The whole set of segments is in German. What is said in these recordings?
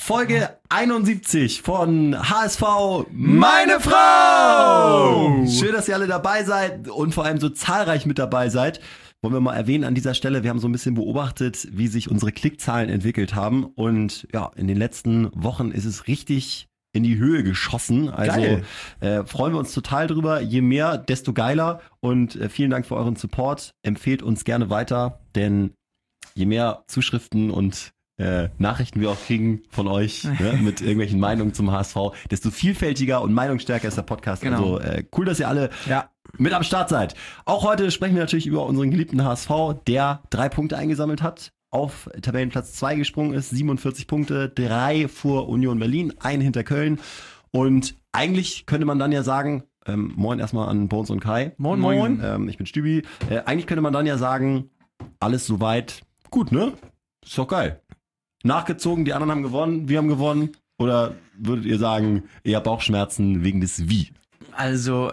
Folge 71 von HSV Meine Frau! Schön, dass ihr alle dabei seid und vor allem so zahlreich mit dabei seid. Wollen wir mal erwähnen an dieser Stelle, wir haben so ein bisschen beobachtet, wie sich unsere Klickzahlen entwickelt haben. Und ja, in den letzten Wochen ist es richtig in die Höhe geschossen. Also freuen wir uns total drüber. Je mehr, desto geiler. Und vielen Dank für euren Support. Empfehlt uns gerne weiter, denn je mehr Zuschriften und Nachrichten wir auch kriegen von euch mit irgendwelchen Meinungen zum HSV, desto vielfältiger und meinungsstärker ist der Podcast. Genau. Also cool, dass ihr alle mit am Start seid. Auch heute sprechen wir natürlich über unseren geliebten HSV, der 3 Punkte eingesammelt hat, auf Tabellenplatz 2 gesprungen ist, 47 Punkte, 3 vor Union Berlin, 1 hinter Köln. Und eigentlich könnte man dann ja sagen, moin erstmal an Bones und Kai. Moin, moin. Ich bin Stübi. Eigentlich könnte man dann ja sagen, alles soweit gut, ne? Ist doch geil. Nachgezogen, die anderen haben gewonnen, wir haben gewonnen. Oder würdet ihr sagen, eher Bauchschmerzen wegen des Wie? Also,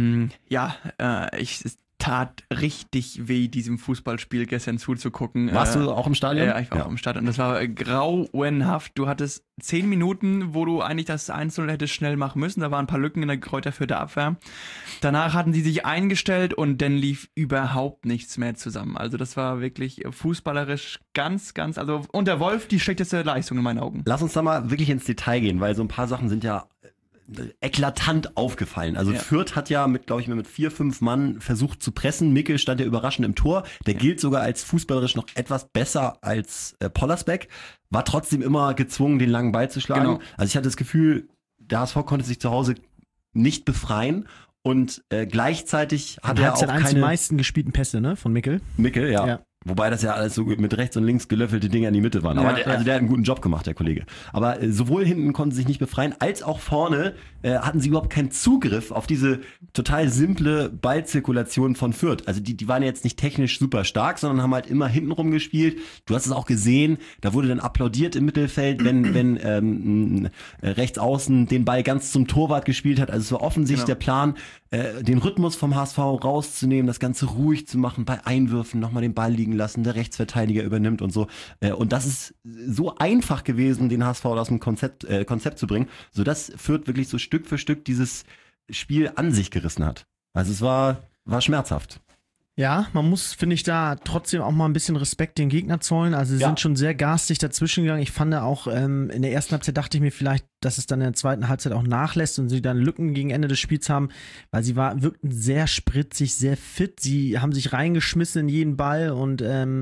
es tat richtig weh, diesem Fußballspiel gestern zuzugucken. Warst du auch im Stadion? Ja, ich war auch im Stadion. Das war grauenhaft. Du hattest 10 Minuten, wo du eigentlich das 1-0 hättest schnell machen müssen. Da waren ein paar Lücken in der Kräuter Fürther Abwehr. Danach hatten sie sich eingestellt und dann lief überhaupt nichts mehr zusammen. Also das war wirklich fußballerisch ganz, also unter Wolf die schlechteste Leistung in meinen Augen. Lass uns da mal wirklich ins Detail gehen, weil so ein paar Sachen sind ja eklatant aufgefallen. Also Fürth hat ja mit 4, 5 Mann versucht zu pressen. Mickel stand ja überraschend im Tor. Der gilt sogar als fußballerisch noch etwas besser als Pollersbeck. War trotzdem immer gezwungen, den langen Ball zu schlagen. Genau. Also ich hatte das Gefühl, der HSV konnte sich zu Hause nicht befreien. Und gleichzeitig hat er auch eins der meisten gespielten Pässe, ne, von Mickel. Mickel, ja. Wobei das ja alles so mit rechts und links gelöffelte Dinger in die Mitte waren. Aber der hat einen guten Job gemacht, der Kollege. Aber sowohl hinten konnten sie sich nicht befreien, als auch vorne hatten sie überhaupt keinen Zugriff auf diese total simple Ballzirkulation von Fürth. Also die waren jetzt nicht technisch super stark, sondern haben halt immer hintenrum gespielt. Du hast es auch gesehen, da wurde dann applaudiert im Mittelfeld, wenn rechts außen den Ball ganz zum Torwart gespielt hat. Also es war offensichtlich der Plan, den Rhythmus vom HSV rauszunehmen, das Ganze ruhig zu machen, bei Einwürfen nochmal den Ball liegen lassen, der Rechtsverteidiger übernimmt und so. Und das ist so einfach gewesen, den HSV aus dem Konzept zu bringen, sodass Fürth wirklich so Stück für Stück dieses Spiel an sich gerissen hat. Also es war schmerzhaft. Ja, man muss, finde ich, da trotzdem auch mal ein bisschen Respekt den Gegner zollen. Also sie sind schon sehr garstig dazwischen gegangen. Ich fand auch, in der ersten Halbzeit dachte ich mir vielleicht, dass es dann in der zweiten Halbzeit auch nachlässt und sie dann Lücken gegen Ende des Spiels haben, weil sie wirkten sehr spritzig, sehr fit. Sie haben sich reingeschmissen in jeden Ball und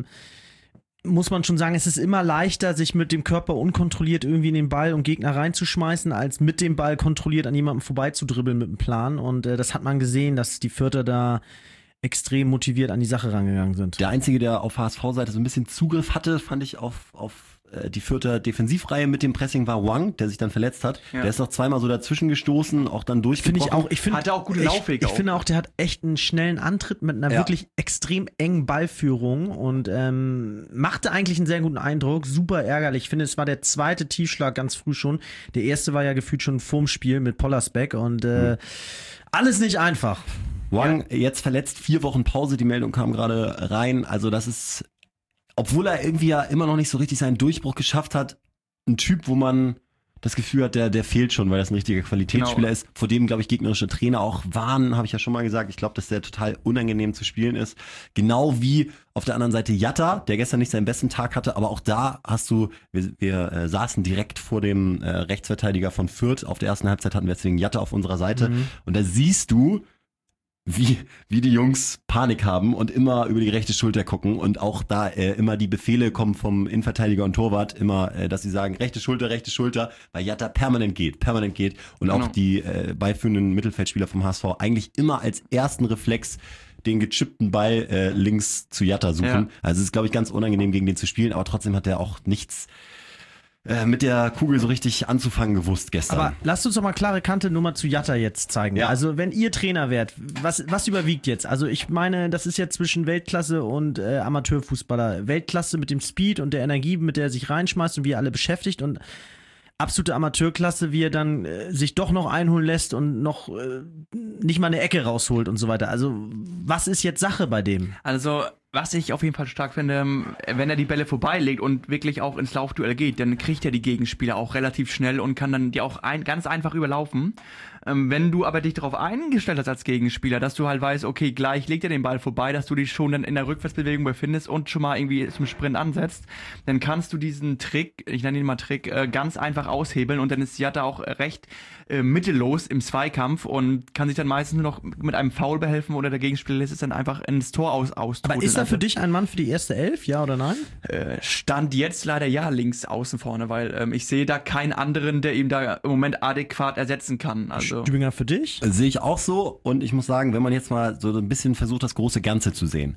muss man schon sagen, es ist immer leichter, sich mit dem Körper unkontrolliert irgendwie in den Ball und Gegner reinzuschmeißen, als mit dem Ball kontrolliert an jemandem vorbeizudribbeln mit dem Plan. Und das hat man gesehen, dass die Fürther da extrem motiviert an die Sache rangegangen sind. Der Einzige, der auf HSV-Seite so ein bisschen Zugriff hatte, fand ich auf die Fürther Defensivreihe mit dem Pressing war Wang, der sich dann verletzt hat. Ja. Der ist noch zweimal so dazwischen gestoßen, auch dann durchgebrochen. Hatte auch gute Laufwege. Ich finde auch, der hat echt einen schnellen Antritt mit einer wirklich extrem engen Ballführung und machte eigentlich einen sehr guten Eindruck. Super ärgerlich. Ich finde, es war der zweite Tiefschlag ganz früh schon. Der erste war ja gefühlt schon vorm Spiel mit Pollersbeck und alles nicht einfach. Wang jetzt verletzt, 4 Wochen Pause, die Meldung kam gerade rein. Also das ist, obwohl er irgendwie ja immer noch nicht so richtig seinen Durchbruch geschafft hat, ein Typ, wo man das Gefühl hat, der fehlt schon, weil das ein richtiger Qualitätsspieler ist, vor dem, glaube ich, gegnerische Trainer auch warnen, habe ich ja schon mal gesagt. Ich glaube, dass der total unangenehm zu spielen ist. Genau wie auf der anderen Seite Jatta, der gestern nicht seinen besten Tag hatte, aber auch da hast du, wir saßen direkt vor dem Rechtsverteidiger von Fürth. Auf der ersten Halbzeit hatten wir deswegen Jatta auf unserer Seite. Und da siehst du, wie die Jungs Panik haben und immer über die rechte Schulter gucken und auch da immer die Befehle kommen vom Innenverteidiger und Torwart immer, dass sie sagen, rechte Schulter, weil Jatta permanent geht und auch die beiführenden Mittelfeldspieler vom HSV eigentlich immer als ersten Reflex den gechippten Ball links zu Jatta suchen. Ja. Also es ist, glaube ich, ganz unangenehm gegen den zu spielen, aber trotzdem hat er auch nichts mit der Kugel so richtig anzufangen gewusst gestern. Aber lasst uns doch mal klare Kante nur mal zu Jatta jetzt zeigen. Ja. Also wenn ihr Trainer wärt, was überwiegt jetzt? Also ich meine, das ist ja zwischen Weltklasse und Amateurfußballer. Weltklasse mit dem Speed und der Energie, mit der er sich reinschmeißt und wie er alle beschäftigt und absolute Amateurklasse, wie er dann sich doch noch einholen lässt und noch nicht mal eine Ecke rausholt und so weiter. Also was ist jetzt Sache bei dem? Also Was ich auf jeden Fall stark finde, wenn er die Bälle vorbeilegt und wirklich auch ins Laufduell geht, dann kriegt er die Gegenspieler auch relativ schnell und kann dann die auch ganz einfach überlaufen. Wenn du aber dich darauf eingestellt hast als Gegenspieler, dass du halt weißt, okay, gleich legt er den Ball vorbei, dass du dich schon dann in der Rückwärtsbewegung befindest und schon mal irgendwie zum Sprint ansetzt, dann kannst du diesen Trick, ich nenne ihn mal Trick, ganz einfach aushebeln und dann ist Jatta auch recht mittellos im Zweikampf und kann sich dann meistens nur noch mit einem Foul behelfen oder der Gegenspieler lässt es dann einfach ins Tor austrudeln. Aber ist er für dich ein Mann für die erste Elf, ja oder nein? Stand jetzt leider ja links außen vorne, weil ich sehe da keinen anderen, der ihm da im Moment adäquat ersetzen kann. Also Stübinger für dich? Sehe ich auch so und ich muss sagen, wenn man jetzt mal so ein bisschen versucht, das große Ganze zu sehen.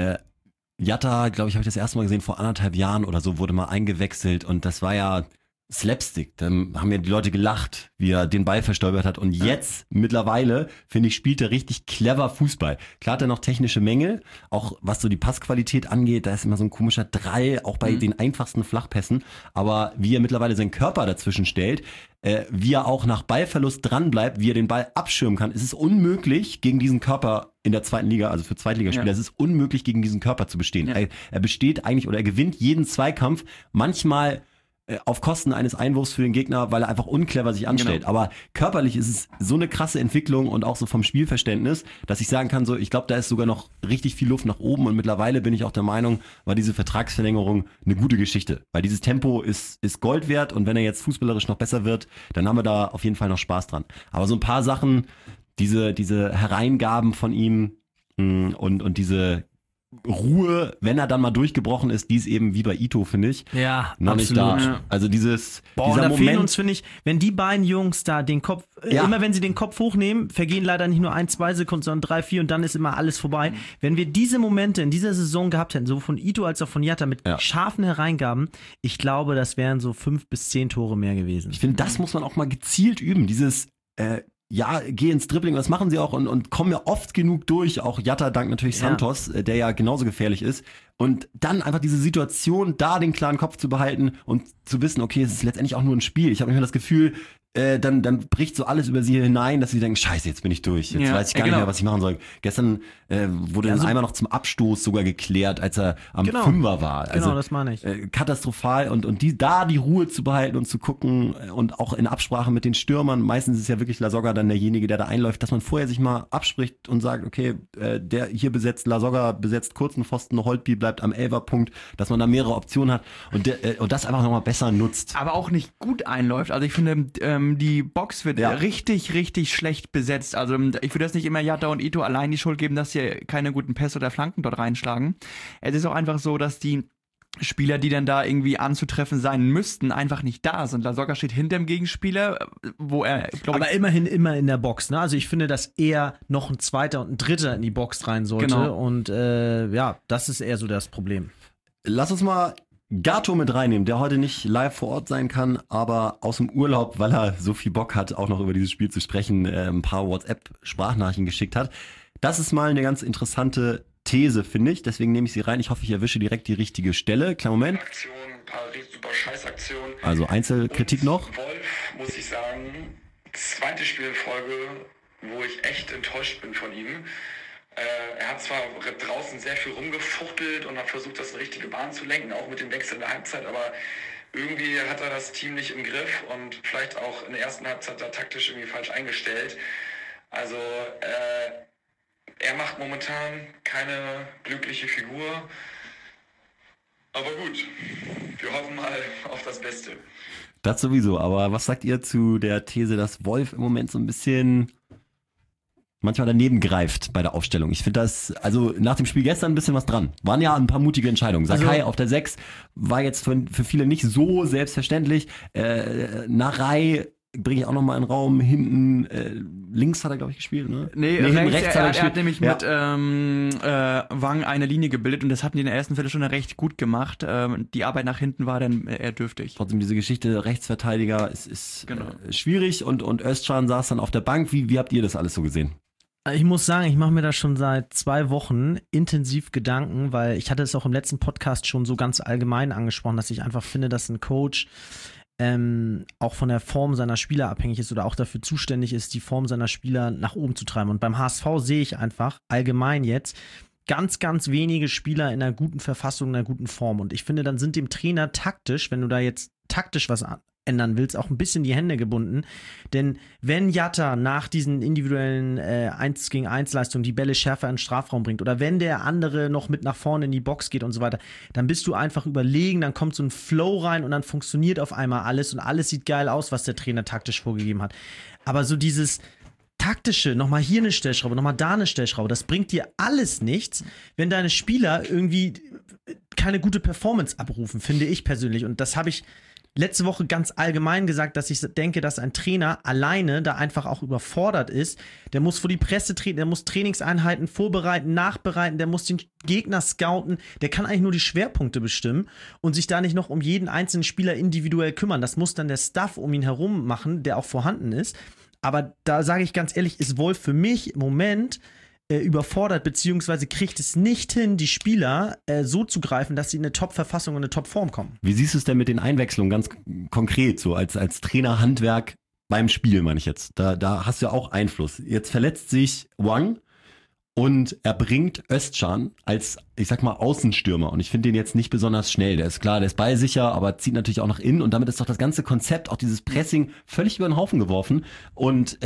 Jatta, glaube ich, habe ich das erste Mal gesehen, vor 1,5 Jahren oder so, wurde mal eingewechselt und das war ja Slapstick. Dann haben ja die Leute gelacht, wie er den Ball verstolpert hat und jetzt mittlerweile, finde ich, spielt er richtig clever Fußball. Klar hat er noch technische Mängel, auch was so die Passqualität angeht, da ist immer so ein komischer Drall, auch bei den einfachsten Flachpässen, aber wie er mittlerweile seinen Körper dazwischen stellt, wie er auch nach Ballverlust dran bleibt, wie er den Ball abschirmen kann. Es ist unmöglich, gegen diesen Körper in der zweiten Liga, also für Zweitligaspieler, es ist unmöglich, gegen diesen Körper zu bestehen. Ja. Er besteht eigentlich oder er gewinnt jeden Zweikampf, manchmal auf Kosten eines Einwurfs für den Gegner, weil er einfach unclever sich anstellt. Genau. Aber körperlich ist es so eine krasse Entwicklung und auch so vom Spielverständnis, dass ich sagen kann, so, ich glaube, da ist sogar noch richtig viel Luft nach oben und mittlerweile bin ich auch der Meinung, war diese Vertragsverlängerung eine gute Geschichte. Weil dieses Tempo ist Gold wert und wenn er jetzt fußballerisch noch besser wird, dann haben wir da auf jeden Fall noch Spaß dran. Aber so ein paar Sachen, diese Hereingaben von ihm und diese Ruhe, wenn er dann mal durchgebrochen ist, die ist eben wie bei Ito, finde ich. Ja, noch nicht da. Ja. Also dieser und da fehlen Moment, uns, finde ich, wenn die beiden Jungs da den Kopf, immer wenn sie den Kopf hochnehmen, vergehen leider nicht nur 1, 2 Sekunden, sondern 3, 4 und dann ist immer alles vorbei. Wenn wir diese Momente in dieser Saison gehabt hätten, so von Ito als auch von Jatta mit scharfen Hereingaben, ich glaube, das wären so 5 bis 10 Tore mehr gewesen. ich finde, das muss man auch mal gezielt üben. Dieses geh ins Dribbling, das machen sie auch und kommen ja oft genug durch, auch Jatta dank natürlich Santos, der ja genauso gefährlich ist. Und dann einfach diese Situation, da den klaren Kopf zu behalten und zu wissen, okay, es ist letztendlich auch nur ein Spiel. Ich habe manchmal das Gefühl, dann bricht so alles über sie hinein, dass sie denken, scheiße, jetzt bin ich durch. Jetzt weiß ich gar nicht mehr, was ich machen soll. Gestern wurde dann einmal noch zum Abstoß sogar geklärt, als er am Fünfer war. Also, das meine ich. Katastrophal und die Ruhe zu behalten und zu gucken und auch in Absprache mit den Stürmern, meistens ist ja wirklich Lasogga dann derjenige, der da einläuft, dass man vorher sich mal abspricht und sagt, okay, der hier besetzt, Lasogga besetzt kurzen Pfosten, Holtby bleibt am 11er-Punkt, dass man da mehrere Optionen hat und das einfach nochmal besser nutzt. aber auch nicht gut einläuft. Also ich finde, die Box wird richtig, richtig schlecht besetzt. Also ich würde das nicht immer Jatta und Ito allein die Schuld geben, dass sie keine guten Pässe oder Flanken dort reinschlagen. Es ist auch einfach so, dass die Spieler, die dann da irgendwie anzutreffen sein müssten, einfach nicht da sind. Lasogga steht hinter dem Gegenspieler, wo er, glaube ich... Aber immerhin immer in der Box, ne? Also ich finde, dass eher noch ein Zweiter und ein Dritter in die Box rein sollte. Genau. Und das ist eher so das Problem. Lass uns mal Gato mit reinnehmen, der heute nicht live vor Ort sein kann, aber aus dem Urlaub, weil er so viel Bock hat, auch noch über dieses Spiel zu sprechen, ein paar WhatsApp-Sprachnachrichten geschickt hat. Das ist mal eine ganz interessante These, finde ich. Deswegen nehme ich sie rein. Ich hoffe, ich erwische direkt die richtige Stelle. Kleinen Moment. Aktion, ein paar super Scheißaktionen. Also Einzelkritik Und noch. Wolf, muss ich sagen, zweite Spielfolge, wo ich echt enttäuscht bin von ihm. Er hat zwar draußen sehr viel rumgefuchtelt und hat versucht, das in richtige Bahn zu lenken, auch mit dem Wechsel in der Halbzeit, aber irgendwie hat er das Team nicht im Griff und vielleicht auch in der ersten Halbzeit da taktisch irgendwie falsch eingestellt. Also er macht momentan keine glückliche Figur. Aber gut, wir hoffen mal auf das Beste. Das sowieso, aber was sagt ihr zu der These, dass Wolf im Moment so ein bisschen manchmal daneben greift bei der Aufstellung? Ich finde das, also nach dem Spiel gestern ein bisschen was dran. Waren ja ein paar mutige Entscheidungen. Sakai auf der 6 war jetzt für viele nicht so selbstverständlich. Narei bringe ich auch nochmal in den Raum. Hinten, links hat er, glaube ich, gespielt, ne? Nee, rechts hat er hat nämlich mit Wang eine Linie gebildet und das hatten die in der ersten Viertelstunde recht gut gemacht. Die Arbeit nach hinten war dann eher dürftig. Trotzdem diese Geschichte, Rechtsverteidiger ist schwierig und Özcan saß dann auf der Bank. Wie habt ihr das alles so gesehen? Ich muss sagen, ich mache mir da schon seit 2 Wochen intensiv Gedanken, weil ich hatte es auch im letzten Podcast schon so ganz allgemein angesprochen, dass ich einfach finde, dass ein Coach auch von der Form seiner Spieler abhängig ist oder auch dafür zuständig ist, die Form seiner Spieler nach oben zu treiben. Und beim HSV sehe ich einfach allgemein jetzt, ganz, ganz wenige Spieler in einer guten Verfassung, in einer guten Form. Und ich finde, dann sind dem Trainer taktisch, wenn du da jetzt taktisch was ändern willst, auch ein bisschen die Hände gebunden. Denn wenn Jatta nach diesen individuellen 1-gegen-1-Leistungen die Bälle schärfer in den Strafraum bringt oder wenn der andere noch mit nach vorne in die Box geht und so weiter, dann bist du einfach überlegen, dann kommt so ein Flow rein und dann funktioniert auf einmal alles und alles sieht geil aus, was der Trainer taktisch vorgegeben hat. Aber so dieses taktische, nochmal hier eine Stellschraube, nochmal da eine Stellschraube, das bringt dir alles nichts, wenn deine Spieler irgendwie keine gute Performance abrufen, finde ich persönlich. Und das habe ich letzte Woche ganz allgemein gesagt, dass ich denke, dass ein Trainer alleine da einfach auch überfordert ist. Der muss vor die Presse treten, der muss Trainingseinheiten vorbereiten, nachbereiten, der muss den Gegner scouten, der kann eigentlich nur die Schwerpunkte bestimmen und sich da nicht noch um jeden einzelnen Spieler individuell kümmern. Das muss dann der Staff um ihn herum machen, der auch vorhanden ist. Aber da sage ich ganz ehrlich, ist Wolf für mich im Moment überfordert, beziehungsweise kriegt es nicht hin, die Spieler so zu greifen, dass sie in eine Top-Verfassung und eine Top-Form kommen. Wie siehst du es denn mit den Einwechslungen ganz konkret, so als Trainerhandwerk beim Spiel, meine ich jetzt? Da hast du ja auch Einfluss. Jetzt verletzt sich Wang und er bringt Özcan als, ich sag mal, Außenstürmer. Und ich finde den jetzt nicht besonders schnell. Der ist klar, der ist ballsicher, aber zieht natürlich auch nach innen. Und damit ist doch das ganze Konzept, auch dieses Pressing, völlig über den Haufen geworfen. Und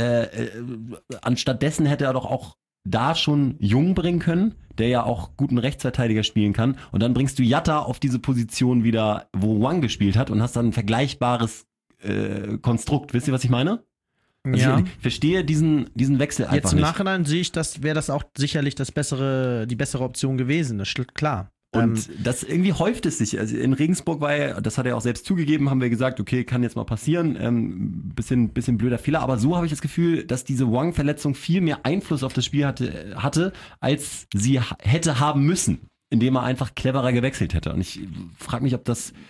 anstattdessen hätte er doch auch da schon Jung bringen können, der ja auch guten Rechtsverteidiger spielen kann. Und dann bringst du Jatta auf diese Position wieder, wo Wang gespielt hat und hast dann ein vergleichbares Konstrukt. Wisst ihr, was ich meine? Also Ja. ich verstehe diesen Wechsel einfach Jetzt im nicht. Nachhinein sehe ich, wäre das auch sicherlich die bessere Option gewesen. Das ist klar. Und das irgendwie häuft es sich. Also in Regensburg war ja, das hat er auch selbst zugegeben, haben wir gesagt, okay, kann jetzt mal passieren. Bisschen blöder Fehler. Aber so habe ich das Gefühl, dass diese Wang-Verletzung viel mehr Einfluss auf das Spiel hatte, als sie hätte haben müssen, indem er einfach cleverer gewechselt hätte. Und ich frage mich, ob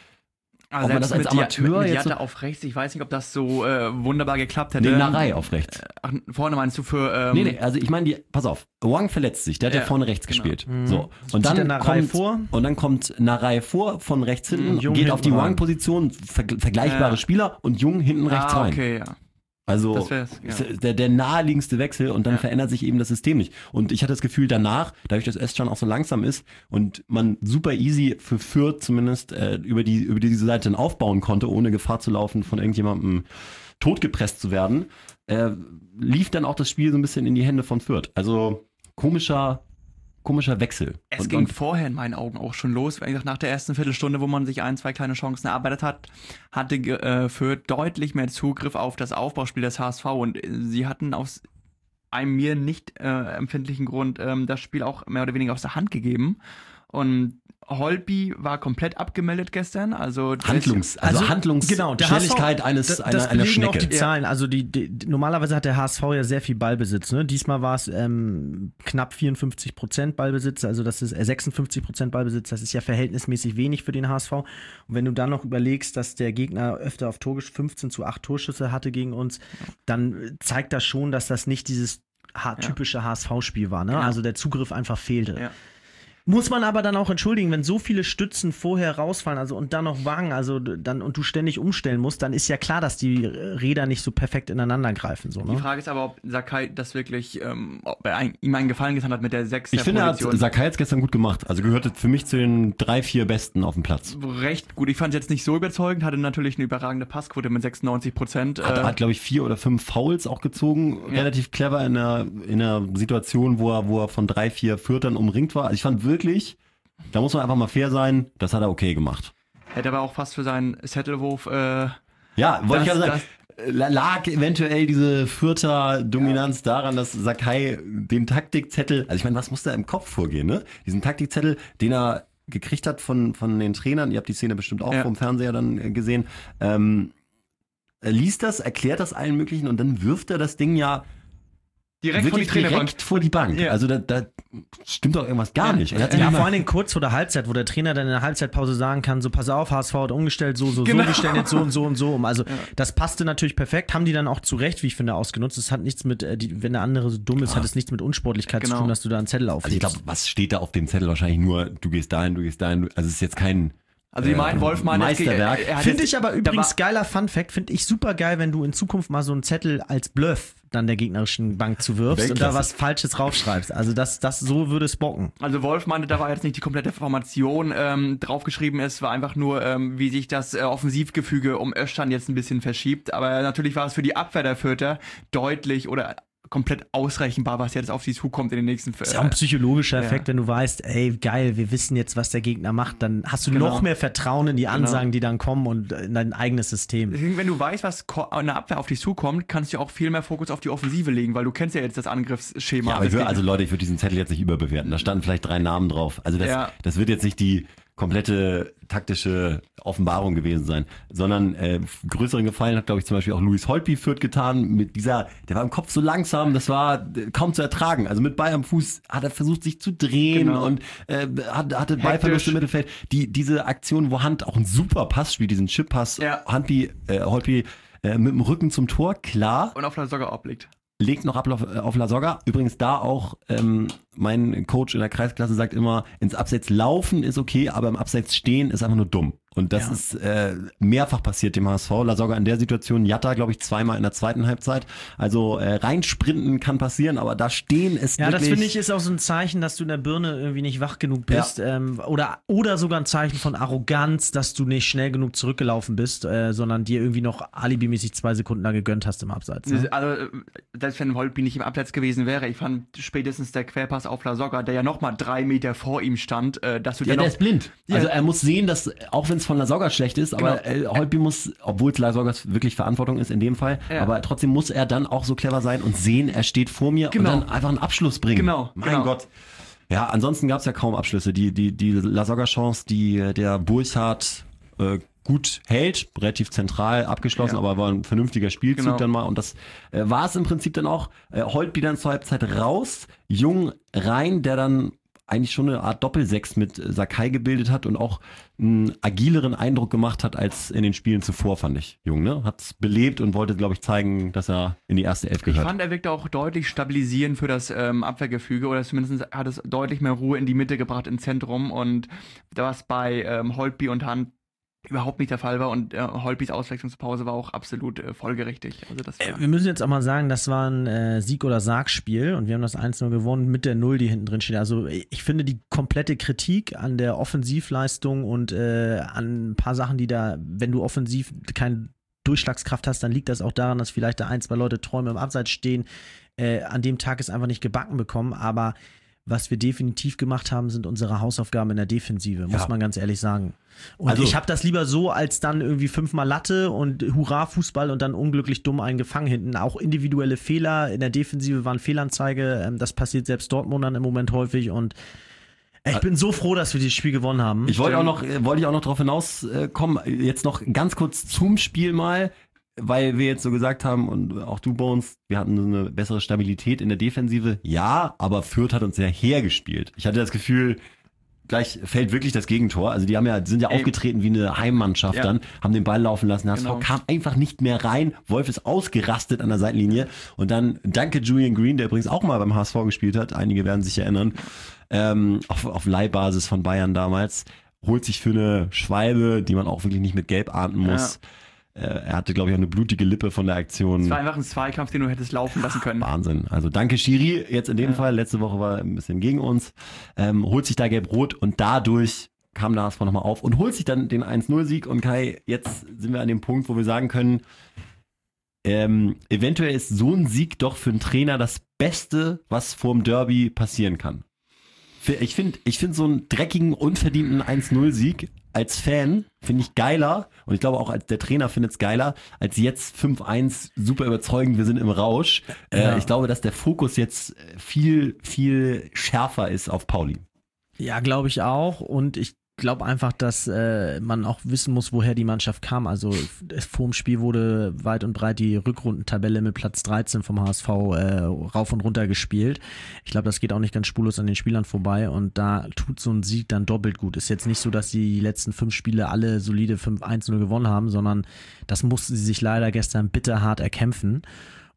man das als Amateur mit jetzt so, Jatta auf rechts, ich weiß nicht, ob das so wunderbar geklappt hätte. den Narei auf rechts. Ach, vorne meinst du für... Nee, also ich meine, pass auf, Wang verletzt sich, der hat ja vorne rechts genau. gespielt. Mhm. So. Und Zieht der dann Narei vor? Und dann kommt Narei vor, von rechts hinten, Jung geht auf die hinten rein. Wang-Position, vergleichbare Ja. Spieler und Jung hinten rechts rein. Okay, ja. Also Das wär's, ja. ist der naheliegendste Wechsel und dann Ja. verändert sich eben das System nicht. Und ich hatte das Gefühl danach, dadurch, dass Özcan auch so langsam ist und man super easy für Fürth zumindest über diese Seite dann aufbauen konnte, ohne Gefahr zu laufen, von irgendjemandem totgepresst zu werden, lief dann auch das Spiel so ein bisschen in die Hände von Fürth. Also komischer Wechsel. Es ging vorher in meinen Augen auch schon los. Wie gesagt, nach der ersten Viertelstunde, wo man sich 1-2 kleine Chancen erarbeitet hat, hatte Fürth deutlich mehr Zugriff auf das Aufbauspiel des HSV und sie hatten aus einem mir nicht empfindlichen Grund das Spiel auch mehr oder weniger aus der Hand gegeben. Und Holtby war komplett abgemeldet gestern. Also Genau, der Handlungsschnelligkeit das einer belegen Schnecke. auch die Zahlen. Also normalerweise hat der HSV ja sehr viel Ballbesitz. Ne? Diesmal war es knapp 54% Ballbesitz, also das ist 56% Ballbesitz. Das ist ja verhältnismäßig wenig für den HSV. Und wenn du dann noch überlegst, dass der Gegner öfter auf 15:8 Torschüsse hatte gegen uns, dann zeigt das schon, dass das nicht dieses typische HSV-Spiel war. Ne? Genau. Also der Zugriff einfach fehlte. Ja. Muss man aber dann auch entschuldigen, wenn so viele Stützen vorher rausfallen, also und dann noch Wagen, und du ständig umstellen musst, dann ist ja klar, dass die Räder nicht so perfekt ineinander greifen. So, ne? Die Frage ist aber, ob Sakai das wirklich, ob er ihm einen Gefallen getan hat mit der 6. Ich finde, Sakai hat es gestern gut gemacht. Also gehörte für mich zu den 3-4 Besten auf dem Platz. Recht gut. Ich fand es jetzt nicht so überzeugend, hatte natürlich eine überragende Passquote mit 96%. Hat glaube ich 4 oder 5 Fouls auch gezogen. Ja. Relativ clever in einer Situation, wo er von 3-4 Fürtern umringt war. Also ich fand wirklich, da muss man einfach mal fair sein, das hat er okay gemacht. Hätte aber auch fast für seinen Settelwurf Ja, wollte ich gerade sagen. Lag eventuell diese Fürther Dominanz daran, dass Sakai den Taktikzettel, also ich meine, was muss da im Kopf vorgehen, ne? Diesen Taktikzettel, den er gekriegt hat von den Trainern, ihr habt die Szene bestimmt auch vom Fernseher dann gesehen, er liest das, erklärt das allen möglichen und dann wirft er das Ding ja direkt vor die Bank. Ja. Also da stimmt doch irgendwas gar nicht. Er hat sich Ja, nicht vor mal- allen Dingen kurz vor der Halbzeit, wo der Trainer dann in der Halbzeitpause sagen kann, so pass auf, HSV hat umgestellt, so, Genau. wir stellen jetzt so und so und so um. Also das passte natürlich perfekt, haben die dann auch zu Recht, wie ich finde, ausgenutzt. Es hat nichts mit, wenn der andere so dumm ist, hat es nichts mit Unsportlichkeit zu Genau. tun, dass du da einen Zettel Also ich auflegst. glaube, was steht da auf dem Zettel? Wahrscheinlich nur, du gehst dahin. Also es ist jetzt kein Also die meinen, Wolf meint, Meisterwerk. Finde ich aber übrigens geiler Funfact, finde ich super geil, wenn du in Zukunft mal so einen Zettel als Bluff dann der gegnerischen Bank zuwirfst und da was Falsches draufschreibst. Also das so würde es bocken. Also Wolf meinte, da war jetzt nicht die komplette Formation draufgeschrieben, es war einfach nur, wie sich das Offensivgefüge um Özcan jetzt ein bisschen verschiebt. Aber natürlich war es für die Abwehr der Fürther deutlich oder komplett ausrechenbar, was jetzt auf sie zukommt in den nächsten Das ist ja auch ein psychologischer Effekt, wenn du weißt, ey, geil, wir wissen jetzt, was der Gegner macht, dann hast du noch mehr Vertrauen in die Ansagen, die dann kommen und in dein eigenes System. Deswegen, wenn du weißt, was in der Abwehr auf dich zukommt, kannst du auch viel mehr Fokus auf die Offensive legen, weil du kennst ja jetzt das Angriffsschema. Ja, aber Leute, ich würde diesen Zettel jetzt nicht überbewerten. Da standen vielleicht 3 Namen drauf. Also das wird jetzt nicht die komplette taktische Offenbarung gewesen sein, sondern größeren Gefallen hat, glaube ich, zum Beispiel auch Louis Holtby Fürth getan, mit der war im Kopf so langsam, das war kaum zu ertragen. Also mit Ball am Fuß hat er versucht, sich zu drehen und hatte Ballverlust im Mittelfeld. Diese Aktion, wo Hand auch ein super Pass spielt, diesen Chip-Pass, Holtby mit dem Rücken zum Tor, klar. Und auf Lasogga ablegt. Legt noch ab auf Lasogga. Übrigens da auch, mein Coach in der Kreisklasse sagt immer, ins Abseits laufen ist okay, aber im Abseits stehen ist einfach nur dumm. Und das ist mehrfach passiert dem HSV. Lasogga in der Situation, Jatta, glaube ich, 2-mal in der zweiten Halbzeit. Also reinsprinten kann passieren, aber da stehen ist wirklich... Ja, das finde ich ist auch so ein Zeichen, dass du in der Birne irgendwie nicht wach genug bist. Ja. Oder sogar ein Zeichen von Arroganz, dass du nicht schnell genug zurückgelaufen bist, sondern dir irgendwie noch alibimäßig 2 Sekunden da gegönnt hast im Abseits. Ne? Also, selbst wenn Holtby nicht im Abseits gewesen wäre, ich fand spätestens der Querpass auf Lasogga, der ja nochmal 3 Meter vor ihm stand, dass du der ist blind. Ja. Also er muss sehen, dass, auch wenn es von Lasogga schlecht ist, aber Holtby muss, obwohl es Lasoggas wirklich Verantwortung ist in dem Fall, aber trotzdem muss er dann auch so clever sein und sehen, er steht vor mir und dann einfach einen Abschluss bringen. Mein Gott. Ja, ansonsten gab es ja kaum Abschlüsse. Die Lasogga-Chance, die der Burchardt gut hält, relativ zentral abgeschlossen, aber war ein vernünftiger Spielzug dann mal und das war es im Prinzip dann auch. Holtby dann zur Halbzeit raus, Jung rein, der dann eigentlich schon eine Art Doppelsechs mit Sakai gebildet hat und auch einen agileren Eindruck gemacht hat als in den Spielen zuvor, fand ich. Jung, ne? Hat's belebt und wollte, glaube ich, zeigen, dass er in die erste Elf gehört. Ich fand, er wirkte auch deutlich stabilisierend für das Abwehrgefüge oder zumindest hat es deutlich mehr Ruhe in die Mitte gebracht, ins Zentrum und was bei Holtby und Hand überhaupt nicht der Fall war und Holtbys Auswechslungspause war auch absolut folgerichtig. Also das wir müssen jetzt auch mal sagen, das war ein Sieg- oder Sarg-Spiel und wir haben das 1-0 gewonnen mit der 0, die hinten drin steht. Also ich finde die komplette Kritik an der Offensivleistung und an ein paar Sachen, die da, wenn du offensiv keine Durchschlagskraft hast, dann liegt das auch daran, dass vielleicht da 1, 2 Leute Träume im Abseits stehen. An dem Tag ist einfach nicht gebacken bekommen, aber was wir definitiv gemacht haben, sind unsere Hausaufgaben in der Defensive, muss man ganz ehrlich sagen. Und also, ich habe das lieber so, als dann irgendwie 5-mal Latte und Hurra-Fußball und dann unglücklich dumm einen gefangen hinten. Auch individuelle Fehler in der Defensive waren Fehlanzeige. Das passiert selbst Dortmundern im Moment häufig und ich bin so froh, dass wir dieses Spiel gewonnen haben. Ich wollte auch noch darauf hinauskommen, jetzt noch ganz kurz zum Spiel mal, weil wir jetzt so gesagt haben und auch du, Bones, wir hatten so eine bessere Stabilität in der Defensive. Ja, aber Fürth hat uns ja hergespielt. Ich hatte das Gefühl, gleich fällt wirklich das Gegentor. Also die sind ja aufgetreten wie eine Heimmannschaft dann, haben den Ball laufen lassen. Der HSV kam einfach nicht mehr rein. Wolf ist ausgerastet an der Seitenlinie. Und dann, danke Julian Green, der übrigens auch mal beim HSV gespielt hat. Einige werden sich erinnern. Auf Leihbasis von Bayern damals. Holt sich für eine Schwalbe, die man auch wirklich nicht mit Gelb ahnden muss. Er hatte, glaube ich, auch eine blutige Lippe von der Aktion. Es war einfach ein Zweikampf, den du hättest laufen lassen können. Wahnsinn. Also danke Schiri, jetzt in dem Fall. Letzte Woche war er ein bisschen gegen uns. Holt sich da Gelb-Rot und dadurch kam der HSV nochmal auf und holt sich dann den 1-0-Sieg. Und Kai, jetzt sind wir an dem Punkt, wo wir sagen können, eventuell ist so ein Sieg doch für einen Trainer das Beste, was vorm Derby passieren kann. Ich finde so einen dreckigen, unverdienten 1-0-Sieg als Fan finde ich geiler und ich glaube auch als der Trainer findet es geiler, als jetzt 5-1 super überzeugend, wir sind im Rausch. Ich glaube, dass der Fokus jetzt viel, viel schärfer ist auf Pauli. Ja, glaube ich auch und ich glaube einfach, dass man auch wissen muss, woher die Mannschaft kam. Also vor dem Spiel wurde weit und breit die Rückrundentabelle mit Platz 13 vom HSV rauf und runter gespielt. Ich glaube, das geht auch nicht ganz spurlos an den Spielern vorbei und da tut so ein Sieg dann doppelt gut. Ist jetzt nicht so, dass die letzten 5 Spiele alle solide 5-1-0 gewonnen haben, sondern das mussten sie sich leider gestern bitterhart erkämpfen.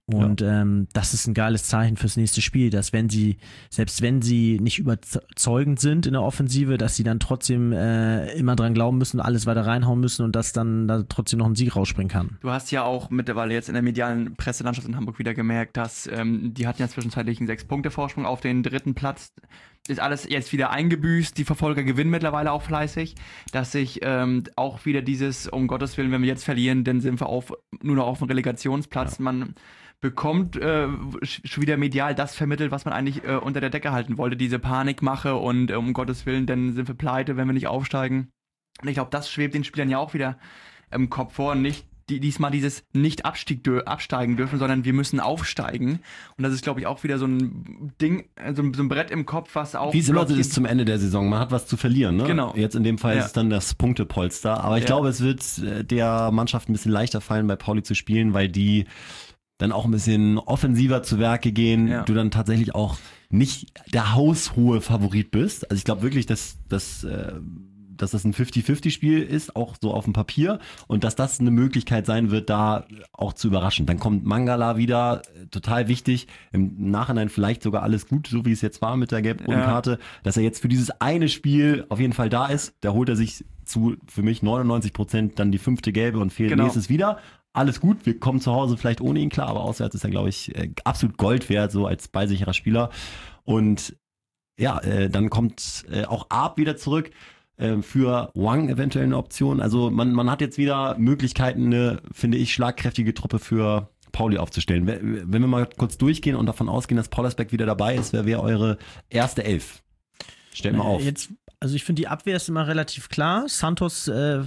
Und das ist ein geiles Zeichen fürs nächste Spiel, dass selbst wenn sie nicht überzeugend sind in der Offensive, dass sie dann trotzdem immer dran glauben müssen, alles weiter reinhauen müssen und dass dann da trotzdem noch ein Sieg rausspringen kann. Du hast ja auch mittlerweile jetzt in der medialen Presselandschaft in Hamburg wieder gemerkt, dass die hatten ja zwischenzeitlich einen 6-Punkte-Vorsprung auf den 3. Platz. Ist alles jetzt wieder eingebüßt, die Verfolger gewinnen mittlerweile auch fleißig, dass sich auch wieder dieses, um Gottes Willen, wenn wir jetzt verlieren, dann sind wir nur noch auf dem Relegationsplatz. Ja. Man bekommt schon wieder medial das vermittelt, was man eigentlich unter der Decke halten wollte, diese Panikmache und um Gottes Willen, dann sind wir pleite, wenn wir nicht aufsteigen. Und ich glaube, das schwebt den Spielern ja auch wieder im Kopf vor, nicht diesmal dieses nicht absteigen dürfen, sondern wir müssen aufsteigen. Und das ist, glaube ich, auch wieder so ein Ding, so ein Brett im Kopf, was auch... Wie es immer so ist zum Ende der Saison. Man hat was zu verlieren, ne? Genau. Jetzt in dem Fall ist es dann das Punktepolster. Aber ich glaube, es wird der Mannschaft ein bisschen leichter fallen, bei Pauli zu spielen, weil die dann auch ein bisschen offensiver zu Werke gehen. Ja. Du dann tatsächlich auch nicht der haushohe Favorit bist. Also ich glaube wirklich, dass das ein 50-50-Spiel ist, auch so auf dem Papier, und dass das eine Möglichkeit sein wird, da auch zu überraschen. Dann kommt Mangala wieder, total wichtig, im Nachhinein vielleicht sogar alles gut, so wie es jetzt war mit der gelb-roten Karte, dass er jetzt für dieses eine Spiel auf jeden Fall da ist. Da holt er sich zu, für mich 99% dann die 5. Gelbe und fehlt nächstes wieder. Alles gut, wir kommen zu Hause vielleicht ohne ihn klar, aber auswärts ist er, glaube ich, absolut Gold wert, so als ballsicherer Spieler. Und ja, dann kommt auch Arp wieder zurück. Für Wang eventuell eine Option. Also man hat jetzt wieder Möglichkeiten, eine, finde ich, schlagkräftige Truppe für Pauli aufzustellen. Wenn wir mal kurz durchgehen und davon ausgehen, dass Pollersbeck wieder dabei ist, wer wäre eure erste Elf? Stellt mal auf. Also ich finde, die Abwehr ist immer relativ klar. Santos,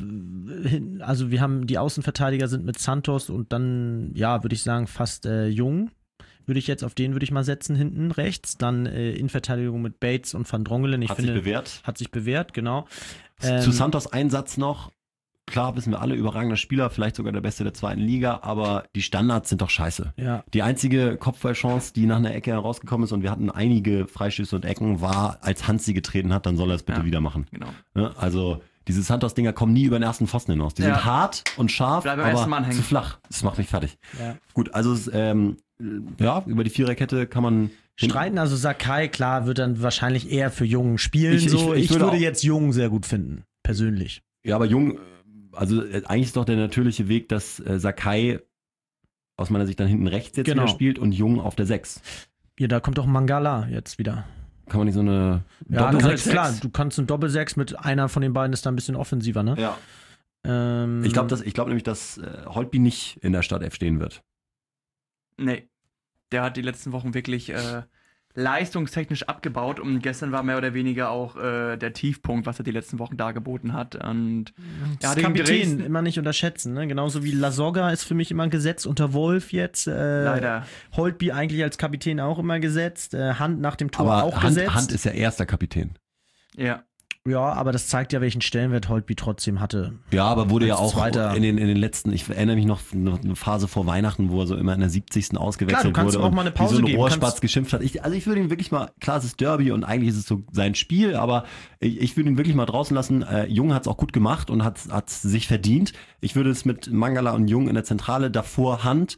also wir haben die Außenverteidiger sind mit Santos und dann, ja, würde ich sagen, fast Jung. Auf den würde ich mal setzen, hinten rechts. Dann Innenverteidigung mit Bates und Van Drongelen. Hat sich bewährt, genau. Zu Santos Einsatz noch. Klar, wissen wir alle, überragender Spieler, vielleicht sogar der Beste der 2. Liga, aber die Standards sind doch scheiße. Ja. Die einzige Kopfballchance, die nach einer Ecke herausgekommen ist, und wir hatten einige Freistöße und Ecken, war, als Hans sie getreten hat, dann soll er es bitte wieder machen. Genau. Ja, also diese Santos-Dinger kommen nie über den ersten Pfosten hinaus. Die sind hart und scharf, aber zu flach. Das macht mich fertig. Ja. Gut, also über die Viererkette kann man streiten. Also Sakai, klar, wird dann wahrscheinlich eher für Jung spielen. Ich würde jetzt Jung sehr gut finden, persönlich. Ja, aber Jung, also eigentlich ist doch der natürliche Weg, dass Sakai aus meiner Sicht dann hinten rechts jetzt wieder spielt und Jung auf der 6. Ja, da kommt doch Mangala jetzt wieder. Kann man nicht so eine Doppel-6? Klar, du kannst ein Doppel-6 mit einer von den beiden, ist da ein bisschen offensiver, ne? Ja. Ich glaube nämlich, dass Holtby nicht in der Startelf stehen wird. Nee, der hat die letzten Wochen wirklich leistungstechnisch abgebaut und gestern war mehr oder weniger auch der Tiefpunkt, was er die letzten Wochen dargeboten hat. Und das Kapitän immer nicht unterschätzen, ne? Genauso wie Lasogga ist für mich immer gesetzt, unter Wolf jetzt. Leider. Holtby eigentlich als Kapitän auch immer gesetzt, Hand nach dem Tor auch gesetzt. Hand ist ja erster Kapitän. Ja. Ja, aber das zeigt ja, welchen Stellenwert Holtby trotzdem hatte. Ja, aber wurde ja auch in den letzten, ich erinnere mich noch eine Phase vor Weihnachten, wo er so immer in der 70. ausgewechselt wurde. Klar, du kannst wurde auch mal eine Pause geben. Wie so ein Rohrspatz geschimpft hat. Ich würde ihn wirklich mal, klar, es ist Derby und eigentlich ist es so sein Spiel, aber ich würde ihn wirklich mal draußen lassen. Jung hat es auch gut gemacht und hat sich verdient. Ich würde es mit Mangala und Jung in der Zentrale, davor Hand,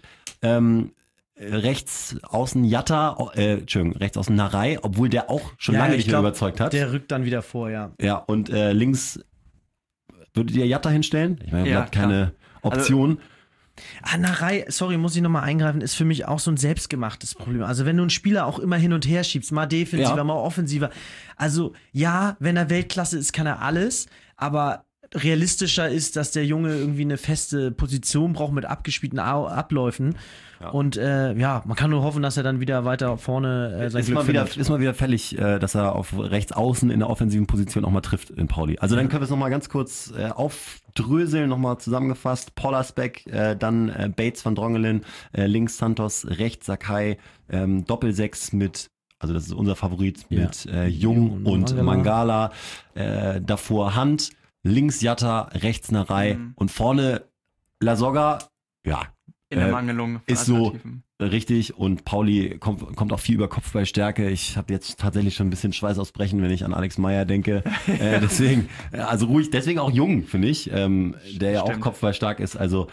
rechts außen Jatta, rechts außen Narei, obwohl der auch schon lange nicht mehr überzeugt hat. Der rückt dann wieder vor, ja. Ja, und links würdet ihr Jatta hinstellen? Ich meine, bleibt keine Option. Narei, sorry, muss ich nochmal eingreifen, ist für mich auch so ein selbstgemachtes Problem. Also wenn du einen Spieler auch immer hin und her schiebst, mal defensiver, mal offensiver. Also ja, wenn er Weltklasse ist, kann er alles, aber realistischer ist, dass der Junge irgendwie eine feste Position braucht mit abgespielten Abläufen. Ja. Und man kann nur hoffen, dass er dann wieder weiter vorne sein Glück findet. Ist mal wieder fällig, dass er auf rechts außen in der offensiven Position auch mal trifft in Pauli. Also dann können wir es nochmal ganz kurz aufdröseln, nochmal zusammengefasst. Pollersbeck, dann Bates, Van Drongelen, links Santos, rechts Sakai, Doppel-6 mit, also das ist unser Favorit, mit Jung und Mangala. Davor Hand, links Jatta, rechts Narei und vorne Lasogga, ja, In der Mangelung von ist so Alternativen. richtig und Pauli kommt auch viel über Kopfballstärke. Ich habe jetzt tatsächlich schon ein bisschen Schweißausbrechen, wenn ich an Alex Meyer denke. Deswegen, also ruhig, deswegen auch jung, finde ich, der ja auch kopfballstark ist. Also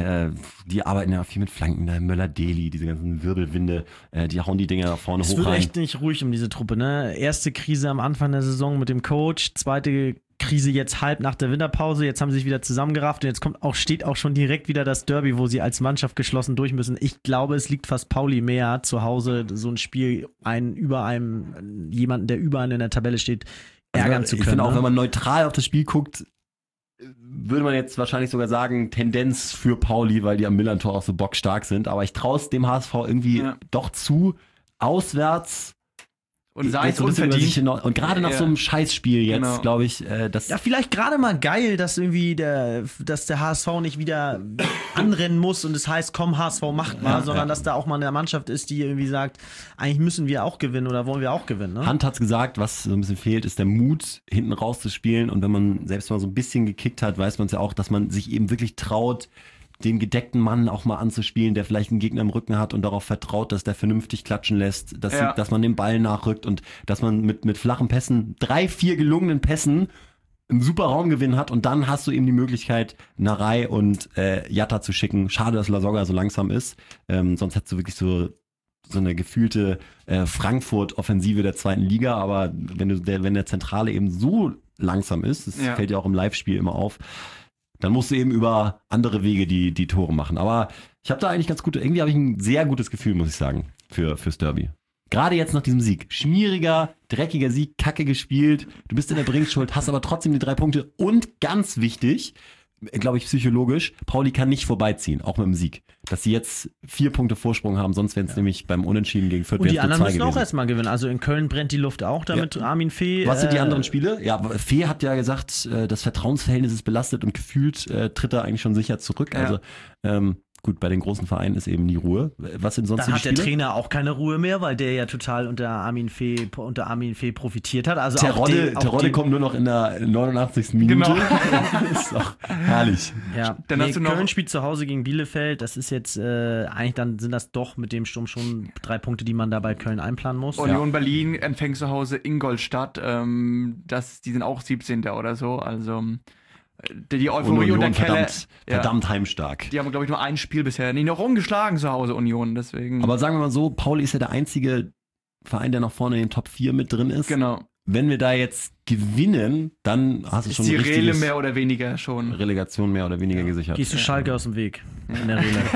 die arbeiten ja viel mit Flanken, da Möller-Deli, diese ganzen Wirbelwinde, die hauen die Dinger da vorne Es hoch wird rein. echt nicht ruhig um diese Truppe, ne? Erste Krise am Anfang der Saison mit dem Coach, zweite Krise jetzt halb nach der Winterpause, jetzt haben sie sich wieder zusammengerafft und jetzt steht auch schon direkt wieder das Derby, wo sie als Mannschaft geschlossen durch müssen. Ich glaube, es liegt fast Pauli mehr zu Hause, so ein Spiel jemanden, der über einen in der Tabelle steht, ärgern zu können. Ich finde auch, ne? wenn man neutral auf das Spiel guckt, würde man jetzt wahrscheinlich sogar sagen, Tendenz für Pauli, weil die am Millern-Tor auch so bockstark sind. Aber ich traue es dem HSV irgendwie doch zu, auswärts. Und sei es so ein bisschen über sich unverdient. und gerade nach so einem Scheißspiel jetzt, Genau. glaube ich, das. Ja, vielleicht gerade mal geil, dass irgendwie dass der HSV nicht wieder anrennen muss und es heißt, komm HSV, macht mal, sondern dass da auch mal eine Mannschaft ist, die irgendwie sagt, eigentlich müssen wir auch gewinnen oder wollen wir auch gewinnen. Ne? Hand hat's gesagt, was so ein bisschen fehlt, ist der Mut, hinten rauszuspielen. Und wenn man selbst mal so ein bisschen gekickt hat, weiß man es ja auch, dass man sich eben wirklich traut, den gedeckten Mann auch mal anzuspielen, der vielleicht einen Gegner im Rücken hat und darauf vertraut, dass der vernünftig klatschen lässt, dass man den Ball nachrückt und dass man mit flachen Pässen, 3-4 gelungenen Pässen einen super Raumgewinn hat und dann hast du eben die Möglichkeit, Narei und Jatta zu schicken. Schade, dass Lasogga so langsam ist, sonst hättest du wirklich so eine gefühlte Frankfurt-Offensive der zweiten Liga, aber wenn der Zentrale eben so langsam ist, das fällt ja auch im Live-Spiel immer auf, dann musst du eben über andere Wege die Tore machen. Aber ich habe da eigentlich irgendwie habe ich ein sehr gutes Gefühl, muss ich sagen, fürs Derby. Gerade jetzt nach diesem Sieg. Schmieriger, dreckiger Sieg, kacke gespielt. Du bist in der Bringschuld, hast aber trotzdem die 3 Punkte. Und ganz wichtig, glaube ich psychologisch, Pauli kann nicht vorbeiziehen, auch mit dem Sieg. Dass sie jetzt 4 Punkte Vorsprung haben, sonst wären es nämlich beim Unentschieden gegen Fürth. Und die anderen 2 müssen gewesen. auch erstmal gewinnen. Also in Köln brennt die Luft auch, damit Armin Fee. Was sind die anderen Spiele? Ja, Fee hat ja gesagt, das Vertrauensverhältnis ist belastet und gefühlt tritt er eigentlich schon sicher zurück. Ja. Also gut, bei den großen Vereinen ist eben die Ruhe. Was sind sonst Dann die hat Spiele? der Trainer auch keine Ruhe mehr, weil der ja total unter Armin Fee profitiert hat. Also Terodde kommt nur noch in der 89. Minute. Genau. Das ist doch herrlich. Ja, Dann hast du noch- Köln spielt zu Hause gegen Bielefeld. Das ist jetzt eigentlich dann sind das doch mit dem Sturm schon 3 Punkte, die man da bei Köln einplanen muss. Union Berlin empfängt zu Hause Ingolstadt. Die sind auch 17. oder so. Also die Euphorie und der Keller. Verdammt heimstark. Die haben, glaube ich, nur ein Spiel bisher. Nee, noch ungeschlagen zu Hause, Union. Deswegen. Aber sagen wir mal so, Pauli ist ja der einzige Verein, der noch vorne in den Top 4 mit drin ist. genau. Wenn wir da jetzt gewinnen, dann hast du Ist schon die ein Rele richtiges mehr oder weniger schon. Relegation mehr oder weniger gesichert. Gehst du Schalke aus dem Weg in der Regel.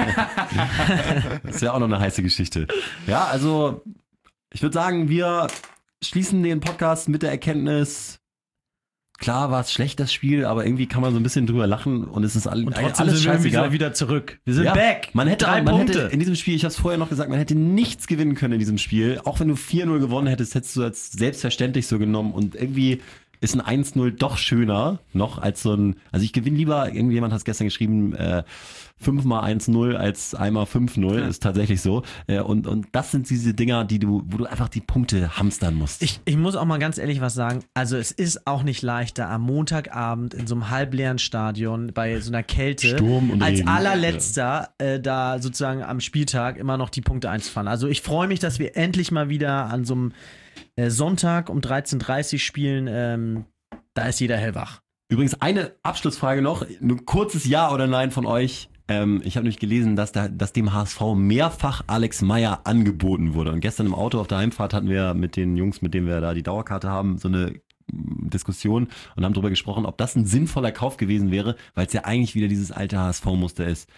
Das wäre auch noch eine heiße Geschichte. Ja, also ich würde sagen, wir schließen den Podcast mit der Erkenntnis, klar war es schlecht, das Spiel, aber irgendwie kann man so ein bisschen drüber lachen und es ist Und trotzdem alles sind wir scheißegal. wieder zurück. Wir sind Ja, back. Man hätte 3 Punkte. in diesem Spiel, ich habe es vorher noch gesagt, man hätte nichts gewinnen können in diesem Spiel. Auch wenn du 4-0 gewonnen hättest, hättest du als selbstverständlich so genommen und irgendwie ist ein 1-0 doch schöner noch als so ein, also ich gewinne lieber, irgendjemand hat es gestern geschrieben, 5-mal 1-0 als einmal 5-0, ist tatsächlich so. Und das sind diese Dinger, wo du einfach die Punkte hamstern musst. Ich muss auch mal ganz ehrlich was sagen. Also es ist auch nicht leichter am Montagabend in so einem halbleeren Stadion bei so einer Kälte Sturm und als Regen. allerletzter da sozusagen am Spieltag immer noch die Punkte einzufahren. Also ich freue mich, dass wir endlich mal wieder an so einem Sonntag um 13:30 Uhr spielen. Da ist jeder hellwach. Übrigens eine Abschlussfrage noch, ein kurzes Ja oder Nein von euch. Ich habe nämlich gelesen, dass dem HSV mehrfach Alex Meyer angeboten wurde. Und gestern im Auto auf der Heimfahrt hatten wir mit den Jungs, mit denen wir da die Dauerkarte haben, so eine Diskussion und haben darüber gesprochen, ob das ein sinnvoller Kauf gewesen wäre, weil es ja eigentlich wieder dieses alte HSV-Muster ist.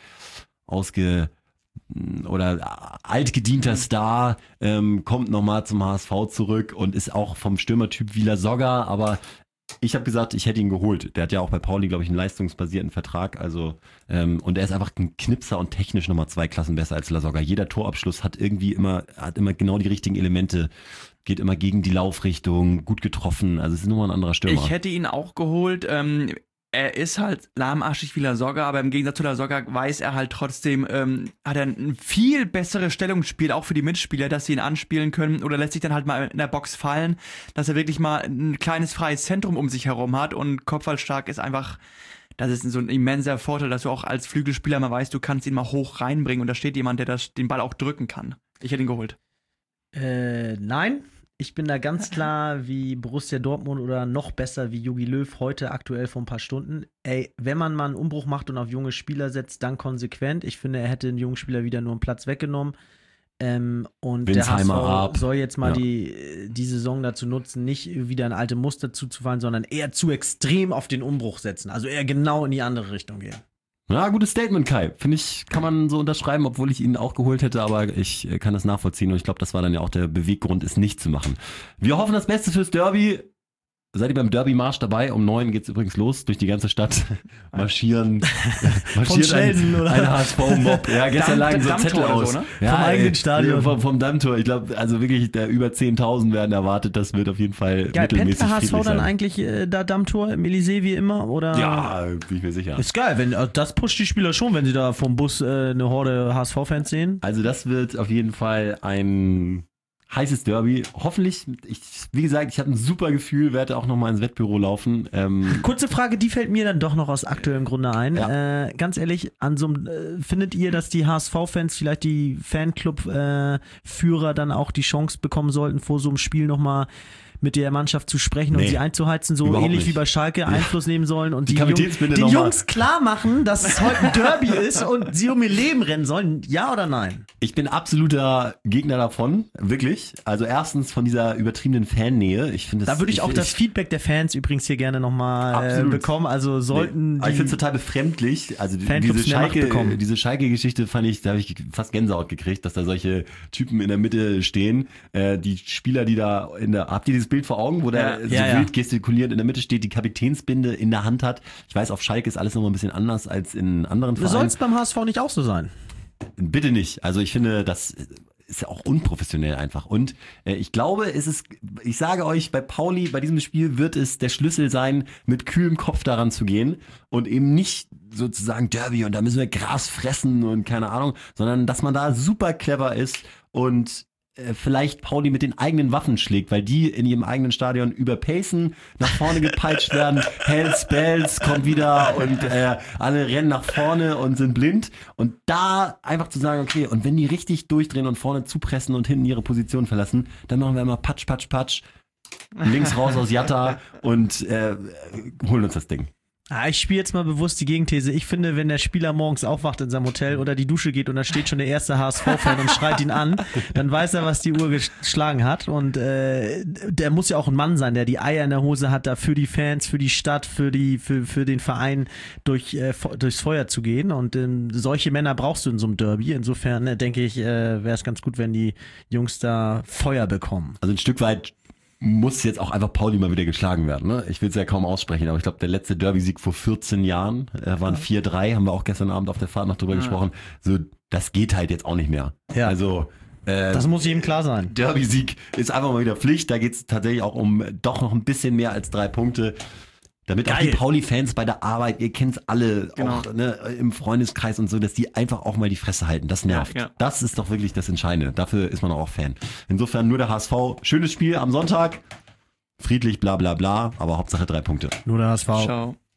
Altgedienter Star, kommt nochmal zum HSV zurück und ist auch vom Stürmertyp wie Lasogga, aber ich habe gesagt, ich hätte ihn geholt. Der hat ja auch bei Pauli, glaube ich, einen leistungsbasierten Vertrag. Also und er ist einfach ein Knipser und technisch nochmal 2 Klassen besser als Lasogga. Jeder Torabschluss hat immer genau die richtigen Elemente. Geht immer gegen die Laufrichtung, gut getroffen. Also es ist nochmal ein anderer Stürmer. Ich hätte ihn auch geholt. Er ist halt lahmarschig wie Lasogga, aber im Gegensatz zu Lasogga weiß er halt trotzdem, hat er ein viel besseres Stellungsspiel, auch für die Mitspieler, dass sie ihn anspielen können oder lässt sich dann halt mal in der Box fallen, dass er wirklich mal ein kleines freies Zentrum um sich herum hat und kopfballstark ist einfach das ist so ein immenser Vorteil, dass du auch als Flügelspieler mal weißt, du kannst ihn mal hoch reinbringen und da steht jemand, der den Ball auch drücken kann. Ich hätte ihn geholt. Nein. Ich bin da ganz klar wie Borussia Dortmund oder noch besser wie Jogi Löw heute aktuell vor ein paar Stunden. Ey, wenn man mal einen Umbruch macht und auf junge Spieler setzt, dann konsequent. Ich finde, er hätte den jungen Spieler wieder nur einen Platz weggenommen. Und Winsheimer der HSV ab. soll jetzt mal die Saison dazu nutzen, nicht wieder in alte Muster zuzufallen, sondern eher zu extrem auf den Umbruch setzen. Also eher genau in die andere Richtung gehen. Ja, gutes Statement, Kai. Finde ich, kann man so unterschreiben, obwohl ich ihn auch geholt hätte, aber ich kann das nachvollziehen und ich glaube, das war dann ja auch der Beweggrund, es nicht zu machen. Wir hoffen das Beste fürs Derby. Seid ihr beim Derby-Marsch dabei? Um 9 geht's übrigens los, durch die ganze Stadt marschiert ein HSV-Mob. Ja, gestern lagen so Zettel aus. So, ne? Ja, vom eigenen Stadion. Vom Dammtor. Ich glaube, also wirklich, über 10.000 werden erwartet. Das wird auf jeden Fall Geil, mittelmäßig pennt der HSV friedlich dann sein. eigentlich da Dammtor im Elysée wie immer? Oder? Ja, bin ich mir sicher. Ist geil, das pusht die Spieler schon, wenn sie da vom Bus eine Horde HSV-Fans sehen. Also das wird auf jeden Fall ein heißes Derby. Hoffentlich, wie gesagt, ich habe ein super Gefühl, werde auch nochmal ins Wettbüro laufen. Kurze Frage, die fällt mir dann doch noch aus aktuellem Grunde ein. Ja. Ganz ehrlich, findet ihr, dass die HSV-Fans vielleicht die Fanclub-Führer dann auch die Chance bekommen sollten, vor so einem Spiel nochmal mit der Mannschaft zu sprechen und Nee, sie einzuheizen, so überhaupt ähnlich nicht. wie bei Schalke Einfluss nehmen sollen und Die Kapitänsbinde den noch mal. Jungs klar machen, dass es heute ein Derby ist und sie um ihr Leben rennen sollen? Ja oder nein? Ich bin absoluter Gegner davon, wirklich. Also erstens von dieser übertriebenen Fannähe. Ich finde, Da würde ich auch das Feedback der Fans übrigens hier gerne nochmal Absolut. bekommen. Also sollten aber ich finde es total befremdlich. Also Fanclubs mehr Macht bekommen. diese Schalke-Geschichte fand ich, da habe ich fast Gänsehaut gekriegt, dass da solche Typen in der Mitte stehen. Die Spieler, die da habt ihr dieses Bild vor Augen, wo der so wild gestikulierend in der Mitte steht, die Kapitänsbinde in der Hand hat. Ich weiß, auf Schalke ist alles nochmal ein bisschen anders als in anderen Vereinen. Soll es beim HSV nicht auch so sein? Bitte nicht. Also ich finde, das ist ja auch unprofessionell einfach. Und ich glaube, ich sage euch, bei Pauli, bei diesem Spiel wird es der Schlüssel sein, mit kühlem Kopf daran zu gehen und eben nicht sozusagen Derby und da müssen wir Gras fressen und keine Ahnung, sondern dass man da super clever ist und vielleicht Pauli mit den eigenen Waffen schlägt, weil die in ihrem eigenen Stadion überpacen, nach vorne gepeitscht werden, Hells Bells kommt wieder und alle rennen nach vorne und sind blind und da einfach zu sagen, okay, und wenn die richtig durchdrehen und vorne zupressen und hinten ihre Position verlassen, dann machen wir immer Patsch, Patsch, Patsch, links raus aus Jatta und holen uns das Ding. Ich spiele jetzt mal bewusst die Gegenthese. Ich finde, wenn der Spieler morgens aufwacht in seinem Hotel oder die Dusche geht und da steht schon der erste HSV-Fan und schreit ihn an, dann weiß er, was die Uhr geschlagen hat. Und der muss ja auch ein Mann sein, der die Eier in der Hose hat, da für die Fans, für die Stadt, für den Verein durchs Feuer zu gehen. Und solche Männer brauchst du in so einem Derby. Insofern denke ich, wäre es ganz gut, wenn die Jungs da Feuer bekommen. Also ein Stück weit muss jetzt auch einfach Pauli mal wieder geschlagen werden. Ne? Ich will es ja kaum aussprechen, aber ich glaube, der letzte Derby-Sieg vor 14 Jahren waren 4-3, haben wir auch gestern Abend auf der Fahrt noch drüber gesprochen. So, das geht halt jetzt auch nicht mehr. Ja. Also Das muss jedem klar sein. Derby-Sieg ist einfach mal wieder Pflicht. Da geht es tatsächlich auch um doch noch ein bisschen mehr als 3 Punkte. Damit auch die Pauli-Fans bei der Arbeit, ihr kennt es alle, auch im Freundeskreis und so, dass die einfach auch mal die Fresse halten. Das nervt. Ja. Das ist doch wirklich das Entscheidende. Dafür ist man auch Fan. Insofern nur der HSV. Schönes Spiel am Sonntag. Friedlich, bla bla bla, aber Hauptsache 3 Punkte. Nur der HSV. Ciao.